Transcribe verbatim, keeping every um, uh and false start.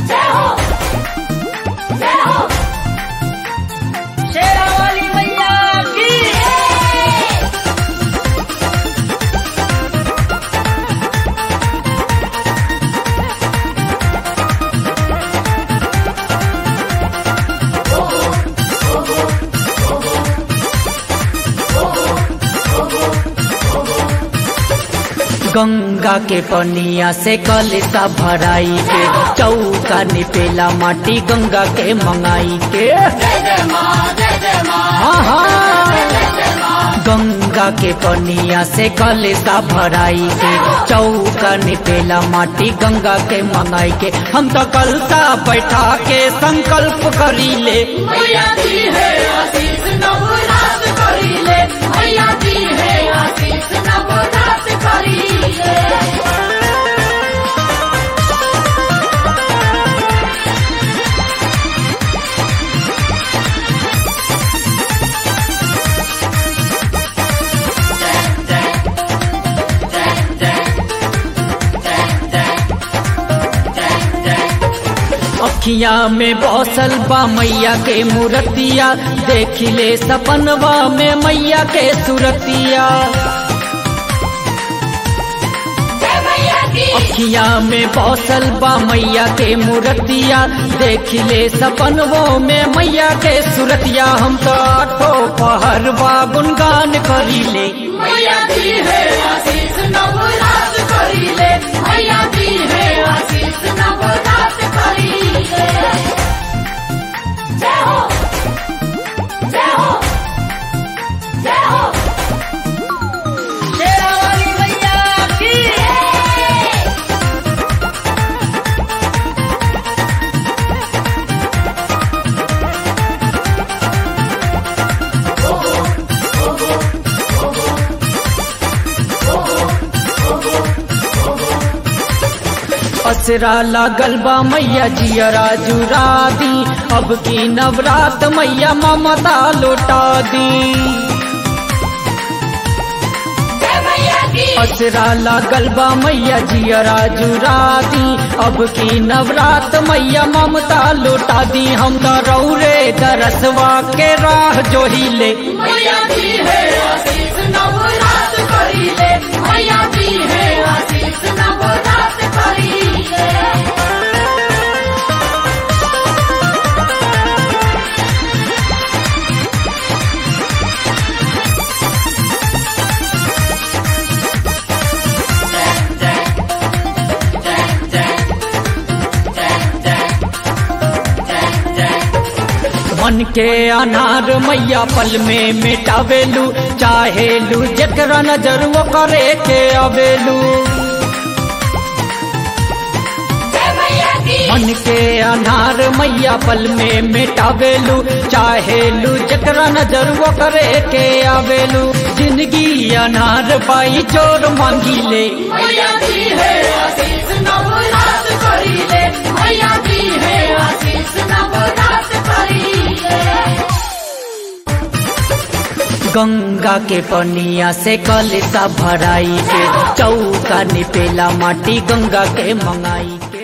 जय हो जय हो शेरा वाली मैया की। गंगा के पनिया से कलसा भराई के चौका निपेला माटी गंगा के मंगाई के। हाँ हाँ गंगा के पनिया से कलसा भराई के चौका निपेला माटी गंगा के मंगाई के। हम तो कलसा बैठा के संकल्प करी ले मैया दी है आशीष नवरात करी ले। मैया दी है आशीष नवरात करी ले। अखिया में बौसल बा मैया के मूर्तिया देखिले सपनवा में मैया के सूरतिया। अखिया में बौसल बा मैया के मूर्तिया देखिले सपनवों में मैया के सूरतिया। हम तो आठो पहर बा गुनगान करीले मैया दी है आशीष नवरात करी ले। मैया दी है आशीष नवरात करी ले। जय हो जय हो जय हो शेरा वाली मैया की। असरा लागल बा मैया जियरा जुरा दी अब की नवरात मैया ममता लौटा दी। असरा लागल बा मैया जियरा जुरा दी अब की नवरात मैया ममता लौटा दी। हम तो रौरे दरसवा के राह जोहिले मैया दी है आशीष नवरात करी ले। मैया दी है आशीष नवरात करी ले। मन के अनार मैया पल में मिटावेलू चाहेलू जकरा नजर वो करे के अवेलू। मन के अनार मैया पल में मिटावेलू चाहेलू जकरा नजर वो करे के आवेलू। जिंदगी अनार पाई चोर मांगी ले मैया दी है आशीष नवरात करी ले। मैया दी है आशीष नवरात करी ले। गंगा के पनिया से कलसा भराई के चौका निपेला माटी गंगा के मंगाई के।